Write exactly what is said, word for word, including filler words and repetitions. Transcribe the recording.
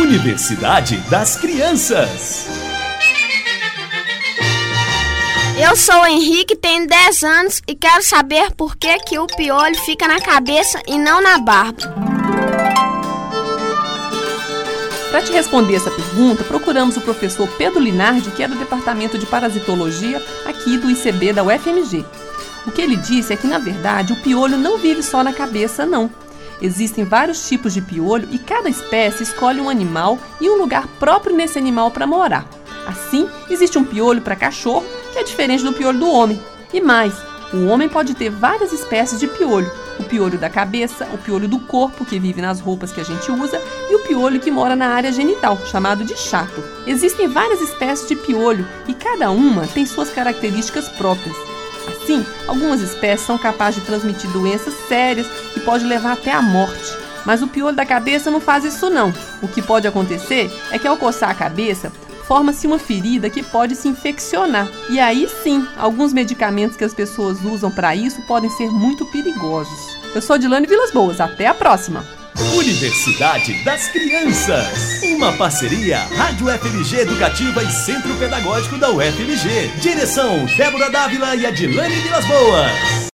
Universidade das Crianças. Eu sou o Henrique, tenho dez anos e quero saber por que, que o piolho fica na cabeça e não na barba. Para te responder essa pergunta, procuramos o professor Pedro Linardi, que é do Departamento de Parasitologia aqui do I C B da U F M G. O que ele disse é que, na verdade, o piolho não vive só na cabeça, não. Existem vários tipos de piolho e cada espécie escolhe um animal e um lugar próprio nesse animal para morar. Assim, existe um piolho para cachorro, que é diferente do piolho do homem. E mais, o homem pode ter várias espécies de piolho. O piolho da cabeça, o piolho do corpo, que vive nas roupas que a gente usa, e o piolho que mora na área genital, chamado de chato. Existem várias espécies de piolho e cada uma tem suas características próprias. Assim, algumas espécies são capazes de transmitir doenças sérias que podem levar até a morte. Mas o piolho da cabeça não faz isso não. O que pode acontecer é que ao coçar a cabeça, forma-se uma ferida que pode se infeccionar. E aí sim, alguns medicamentos que as pessoas usam para isso podem ser muito perigosos. Eu sou Dilane Vilas Boas, até a próxima! Universidade das Crianças. Uma parceria Rádio F M G Educativa e Centro Pedagógico da U F M G. Direção Débora Dávila e Adilane Vilas Boas.